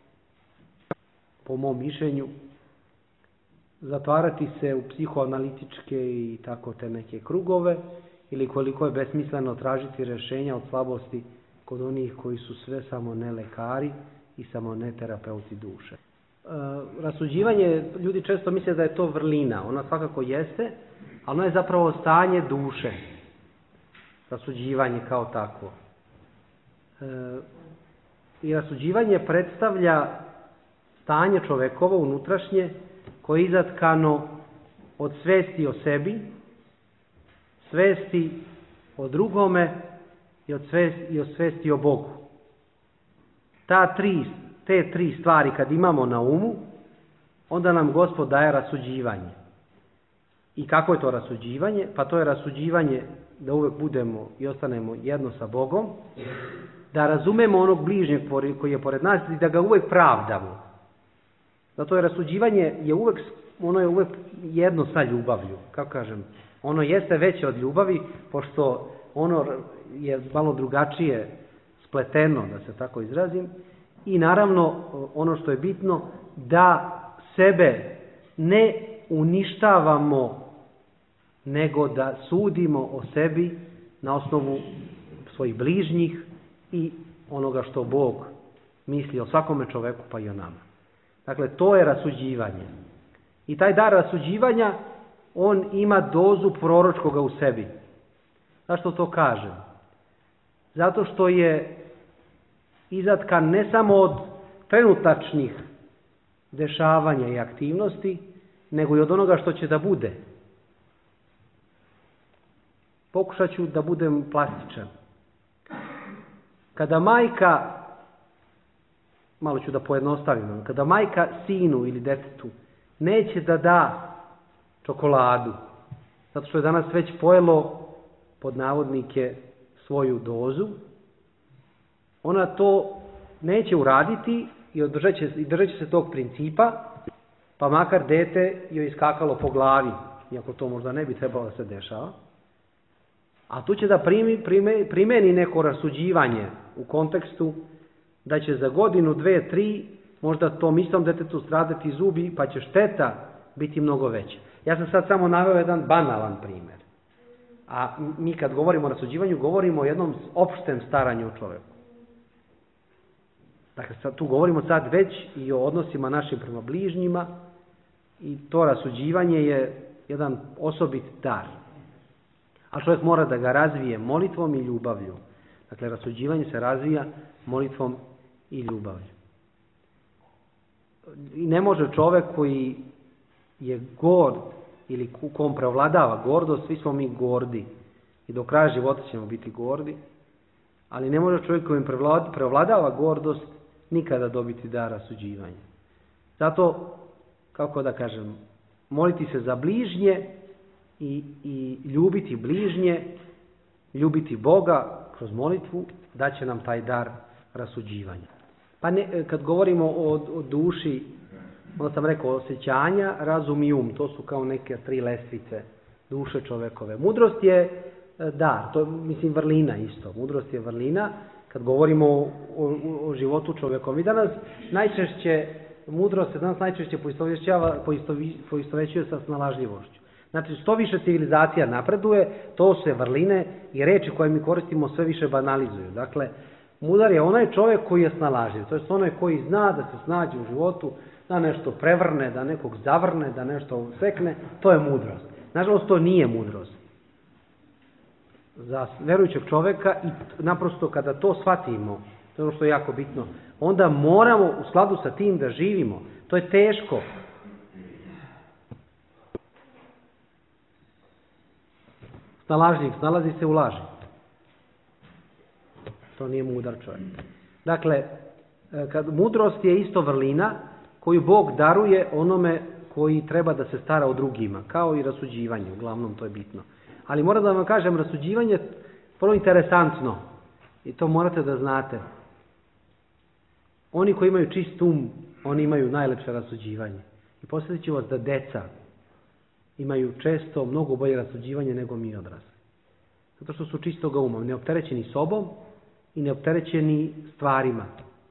po mom mišljenju, zatvarati se u psihoanalitičke i tako te neke krugove, ili koliko je besmisleno tražiti rješenja od slabosti kod onih koji su sve samo ne lekari i samo ne terapeuti duše. E, rasuđivanje, ljudi često misle da je to vrlina, ona svakako jeste, ali ono je zapravo stanje duše. Rasuđivanje kao takvo. E, I rasuđivanje predstavlja stanje čovekovo unutrašnje koje je izatkano od svesti o sebi, svesti o drugome i od svesti, i od svesti o Bogu. Ta tri, te tri stvari kad imamo na umu, onda nam Gospod daje rasuđivanje. I kako je to rasuđivanje? Pa to je rasuđivanje da uvek budemo i ostanemo jedno sa Bogom, da razumemo onog bližnjeg koji je pored nas i da ga uvek pravdamo. Zato je rasuđivanje je uvek, ono je uvek jedno sa ljubavlju, kako kažem. Ono jeste veće od ljubavi, pošto ono je malo drugačije spleteno, da se tako izrazim. I naravno, ono što je bitno, da sebe ne uništavamo, nego da sudimo o sebi na osnovu svojih bližnjih i onoga što Bog misli o svakome čoveku, pa i o nama. Dakle, to je rasuđivanje. I taj dar rasuđivanja, on ima dozu proročkoga u sebi. Zašto to kažem? Zato što je izatkan ne samo od trenutačnih dešavanja i aktivnosti, nego i od onoga što će da bude. Pokušat ću da budem plastičan. Kada majka, malo ću da pojednostavim, kada majka sinu ili detetu neće da da čokoladu, zato što je danas već pojelo, pod navodnike, svoju dozu, ona to neće uraditi i držat će, i držat će se tog principa, pa makar dete joj iskakalo po glavi, iako to možda ne bi trebalo da se dešava. A tu će da primi, prime, primeni neko rasuđivanje u kontekstu da će za godinu, dve, tri, možda tom istom detetu stradati zubi, pa će šteta biti mnogo veća. Ja sam sad samo naveo jedan banalan primjer. A mi kad govorimo o rasuđivanju, govorimo o jednom opštem staranju o čoveku. Dakle, sad, tu govorimo sad već i o odnosima našim prema bližnjima i to rasuđivanje je jedan osobit dar. A čovjek mora da ga razvije molitvom i ljubavlju. Dakle, rasuđivanje se razvija molitvom i ljubavlju. I ne može čovjek koji je gord ili u kom prevladava gordost, svi smo mi gordi i do kraja života ćemo biti gordi, ali ne može čovjek koji prevladava gordost nikada dobiti dar rasuđivanja. Zato, kako da kažem, moliti se za bližnje i, i ljubiti bližnje, ljubiti Boga kroz molitvu, daće nam taj dar rasuđivanja. Pa ne, kad govorimo o, o duši, onda sam rekao osjećanja, razum i um, to su kao neke tri lestvice duše čovekove. Mudrost je dar, to je, mislim, vrlina isto. Mudrost je vrlina, kad govorimo o, o, o životu čovekom. I danas najčešće, mudrost se danas najčešće poistovećuje sa snalažljivošću. Znači, što više civilizacija napreduje, to se vrline i reči koje mi koristimo sve više banalizuju. Dakle, mudar je onaj čovjek koji je snalažljiv. To je onaj koji zna da se snađe u životu, da nešto prevrne, da nekog zavrne, da nešto sekne. To je mudrost. Nažalost, to nije mudrost. Za verujućeg čovjeka i naprosto kada to shvatimo, to je ono što je jako bitno, onda moramo u skladu sa tim da živimo. To je teško. Snalažljiv, snalazi se u laži. To nije mudar čovjek. Dakle, kad mudrost je isto vrlina koju Bog daruje onome koji treba da se stara o drugima, kao i rasuđivanje, uglavnom to je bitno. Ali moram da vam kažem, rasuđivanje je vrlo interesantno i to morate da znate. Oni koji imaju čist um, oni imaju najlepše rasuđivanje. I posjetit ću vas da deca imaju često mnogo bolje rasuđivanje nego mi odrasli. Zato što su čistoga uma, neopterećeni sobom i neopterećeni stvarima.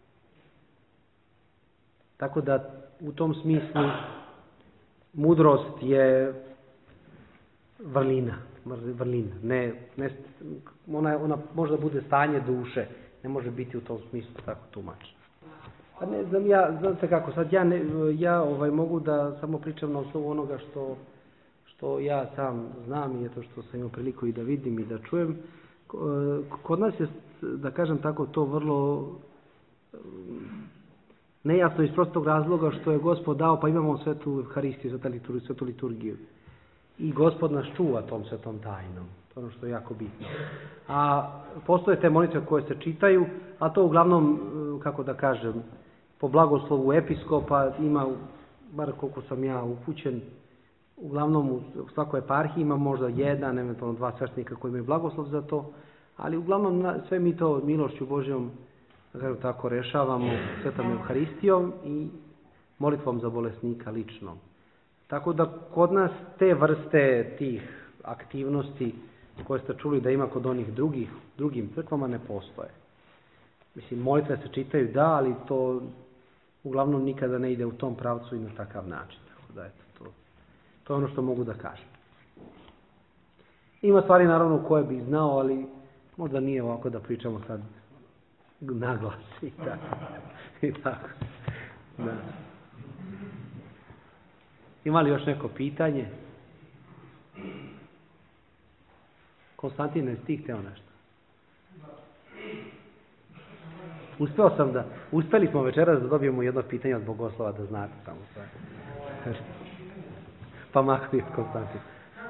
Tako da u tom smislu mudrost je vrlina. vrlina. Ne, ne, ona, ona može da bude stanje duše, ne može biti u tom smislu tako tumačena. Pa ne znam, ja, znate kako, sad ja, ne, ja ovaj, mogu da samo pričam na osnovu onoga što, što ja sam znam i eto što sam imao priliku i da vidim i da čujem. Kod nas je, da kažem tako, to vrlo nejasno iz prostog razloga što je Gospod dao, pa imamo svetu Evharistiju, svetu liturgiju. I Gospod nas čuva tom svetom tajnom. To je ono što je jako bitno. A postoje te molitve koje se čitaju, a to uglavnom, kako da kažem, po blagoslovu episkopa ima, bar koliko sam ja upućen, uglavnom u svakoj eparhiji ima možda jedan, eventualno dva sveštenika koji imaju blagoslov za to, ali uglavnom sve mi to milošću Božjom tako rešavamo svetom Evharistijom i molitvom za bolesnika lično. Tako da kod nas te vrste tih aktivnosti koje ste čuli da ima kod onih drugih, drugim crkvama ne postoje. Mislim, molitve se čitaju da, ali to uglavnom nikada ne ide u tom pravcu i na takav način. Tako da, eto, to, to je ono što mogu da kažem. Ima stvari naravno koje bih znao, ali možda nije ovako da pričamo sad naglas i tako. I tako. Da. Ima li još neko pitanje? Konstantine, ti hteo nešto? Uspeo sam da, uspeli smo večeras da dobijemo jedno pitanje od Bogoslova, da znate samo sve. Pa makli, Konstantin.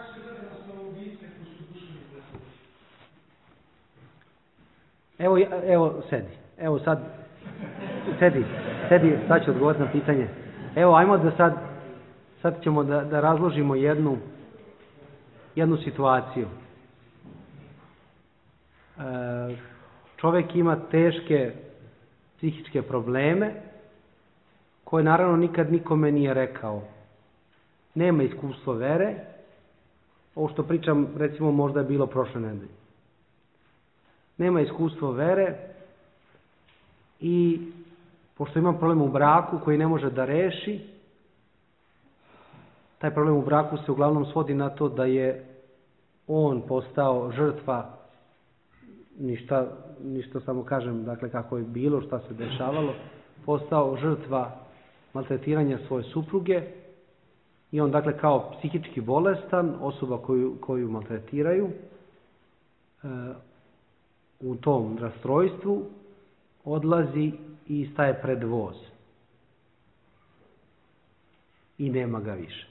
Evo, evo, sedi. Evo sad, sedi, sedi, sad ću odgovoriti na pitanje. Evo, ajmo da sad, sad ćemo da, da razložimo jednu, jednu situaciju. E, čovjek ima teške psihičke probleme koje naravno nikad nikome nije rekao. Nema iskustvo vere. Ovo što pričam, recimo, možda je bilo prošle nedelje. Nema iskustvo vere i pošto ima problem u braku koji ne može da reši, taj problem u braku se uglavnom svodi na to da je on postao žrtva, ništa, ništa samo kažem, dakle kako je bilo, šta se dešavalo, postao žrtva maltretiranja svoje supruge i on dakle kao psihički bolestan, osoba koju, koju maltretiraju, e, u tom rastrojstvu odlazi i staje pred voz. I nema ga više.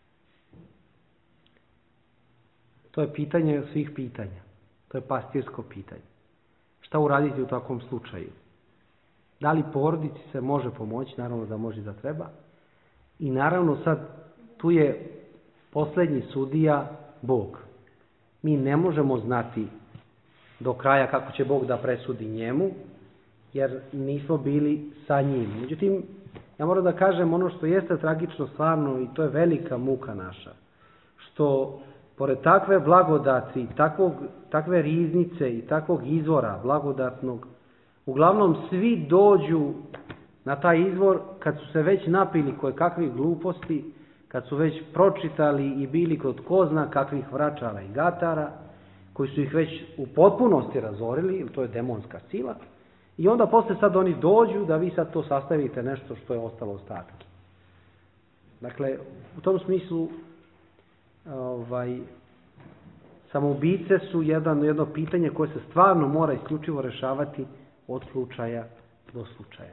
To je pitanje svih pitanja. To je pastirsko pitanje. Šta uraditi u takvom slučaju? Da li porodici se može pomoći? Naravno da može, da treba. I naravno sad tu je posljednji sudija Bog. Mi ne možemo znati do kraja kako će Bog da presudi njemu, jer nismo bili sa njim. Međutim, ja moram da kažem ono što jeste tragično stvarno i to je velika muka naša. Što pored takve blagodati, takvog, takve riznice i takvog izvora blagodatnog, uglavnom svi dođu na taj izvor kad su se već napili koje kakvih gluposti, kad su već pročitali i bili kod ko zna kakvih vračara i gatara, koji su ih već u potpunosti razorili, jer to je demonska sila, i onda posle sad oni dođu da vi sad to sastavite nešto što je ostalo ostatke. Dakle, u tom smislu ovaj, samoubice su jedan, jedno pitanje koje se stvarno mora isključivo rešavati od slučaja do slučaja.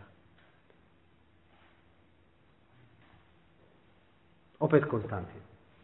Opet Konstantin.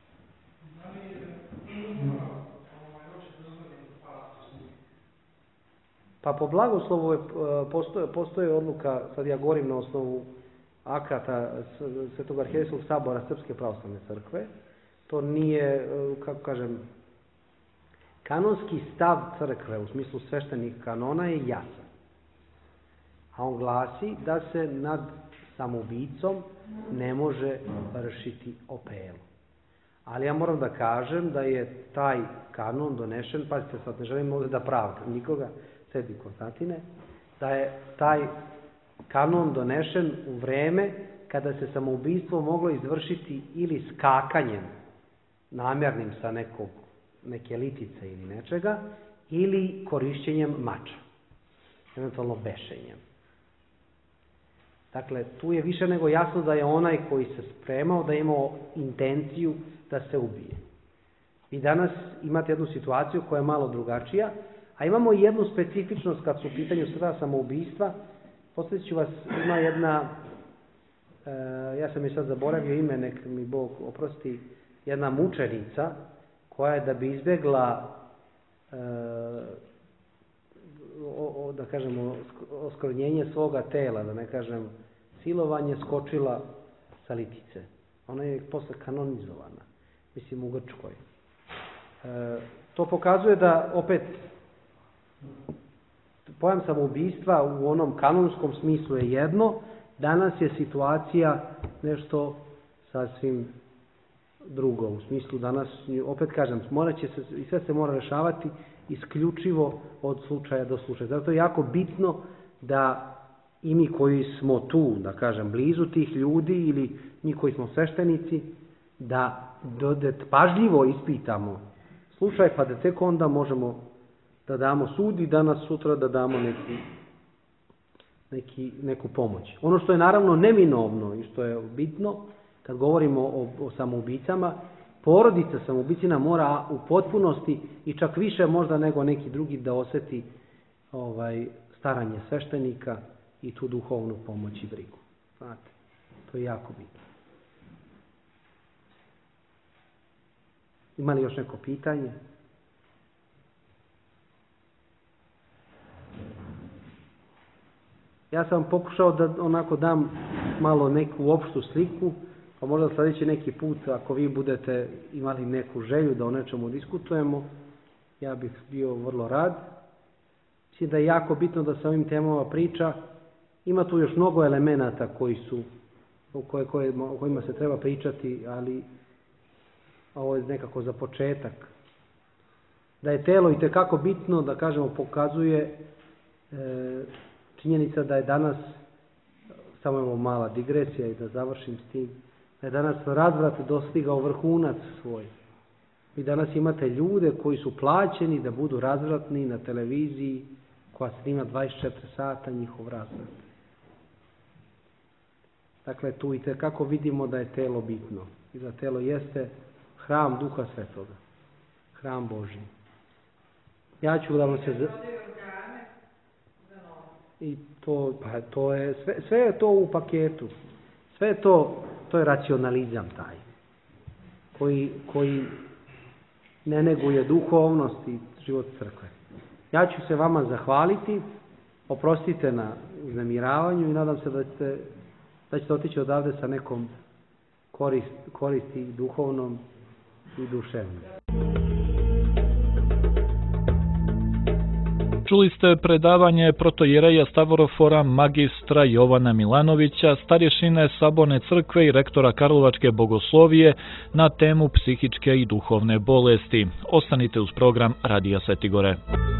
Pa po blagoslovu postoje, postoje odluka, sad ja govorim na osnovu akata Svetog arhijeskog sabora Srpske pravoslavne crkve, to nije, kako kažem, kanonski stav crkve u smislu sveštenih kanona je jasan. A on glasi da se nad samoubicom ne može vršiti opelo. Ali ja moram da kažem da je taj kanon donešen, pazite sad, ne želim ovdje da pravdam nikoga, sedi Konstantine, da je taj kanon donešen u vreme kada se samoubistvo moglo izvršiti ili skakanjem namjernim sa nekog, neke litice ili nečega, ili korišćenjem mača, eventualno bešenjem. Dakle, tu je više nego jasno da je onaj koji se spremao, da je imao intenciju da se ubije. I danas imate jednu situaciju koja je malo drugačija, a imamo i jednu specifičnost kad su u pitanju sada samoubistva. Podsjetit ću vas, ima jedna, e, ja sam je sad zaboravio ime, nek mi Bog oprosti, jedna mučenica koja je da bi izbjegla e, o, o, da kažemo, oskrnjenje svoga tela, da ne kažem silovanje, skočila sa litice. Ona je posle kanonizovana, mislim u Grčkoj. E, to pokazuje da opet pojam samoubistva u onom kanonskom smislu je jedno, danas je situacija nešto sasvim drugo. U smislu danas, opet kažem, morat će se, i sve se mora rešavati isključivo od slučaja do slučaja. Zato je jako bitno da i mi koji smo tu, da kažem, blizu tih ljudi ili mi koji smo sveštenici, da dodet pažljivo ispitamo slučaj, pa da tek onda možemo da damo sud i danas sutra da damo neki, neki, neku pomoć. Ono što je naravno neminovno i što je bitno, kad govorimo o, o samoubicama, porodica samoubicina mora u potpunosti i čak više možda nego neki drugi da oseti ovaj, staranje sveštenika i tu duhovnu pomoć i brigu. Znate, to je jako bitno. Ima li još neko pitanje? Ja sam pokušao da onako dam malo neku opštu sliku, pa možda sljedeći neki put, ako vi budete imali neku želju da o nečemu diskutujemo, ja bih bio vrlo rad. Mislim da je jako bitno da se ovim temama priča. Ima tu još mnogo elemenata koji su, o, koje, koje, o kojima se treba pričati, ali ovo je nekako za početak. Da je telo i tekako bitno, da kažemo, pokazuje e, činjenica da je danas, samo je mala digresija i da završim s tim, da je danas razvrat dostigao vrhunac svoj. Vi danas imate ljude koji su plaćeni da budu razvratni na televiziji koja snima dvadeset četiri sata njihov razvrat. Dakle, tu i tekako vidimo da je telo bitno. I da telo jeste hram Duha Svetoga. Hram Božji. Ja ću da vam se... I to, pa to je, sve, sve je to u paketu. Sve je to, to je racionalizam taj. Koji, koji ne neguje duhovnost i život crkve. Ja ću se vama zahvaliti, oprostite na uznemiravanju i nadam se da ćete, da ćete otići odavde sa nekom korist, koristi duhovnom i duševnom. Čuli ste predavanje protoijereja Stavorofora magistra Jovana Milanovića, starješine Saborne crkve i rektora Karlovačke bogoslovije na temu psihičke i duhovne bolesti. Ostanite uz program Radija Sveti Gore.